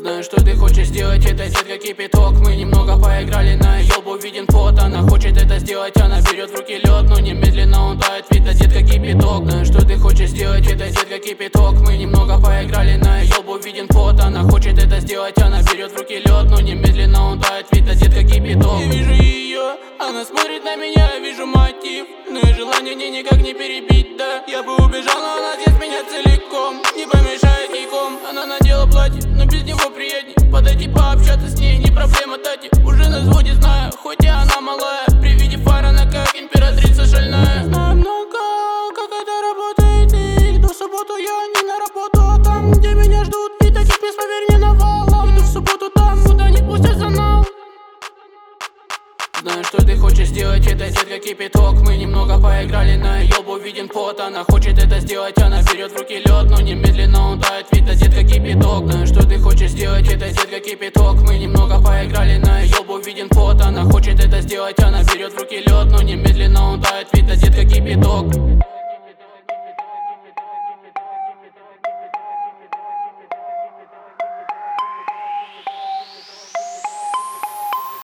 Знаю, что ты хочешь сделать, это, детка, кипяток. Мы немного поиграли, на её лбу виден пот. Она хочет это сделать, она берет в руки лед, но немедленно он тает, видно, детка, кипяток. Знаю, что ты хочешь сделать, это, детка, кипяток. Мы немного поиграли, на её лбу виден пот. Она хочет это сделать, она берет в руки лед, но немедленно он тает, видно, детка, кипяток. Я вижу ее, она смотрит на меня, я вижу мотив, но и желание мне никак не перебить, да. Я бы убежал, но она съест меня целиком, не помешает киком. Она надела платье, но без него приятней подойти пообщаться с ней, не проблема, тати. Уже на взводе знаю, хоть и она малая. При виде фар она как императрица шальная. Знаю много, как это работает, и иду в субботу я не на работу, а там, где меня ждут, и таких мест, поверь, не навалом. Иду в субботу там, куда не пустят за нал. Знаю, что ты хочешь сделать, это, детка, кипяток. Мы немного поиграли, на её лбу виден пот. Она хочет это сделать, она берет в руки лед, но немедленно он тает, видно, детка, кипяток. Знаю, что ты хочешь сделать, это, детка, кипяток. Мы немного поиграли, на её лбу виден пот. Она хочет это сделать, она берет в руки лед, но немедленно он тает, видно, детка, кипяток.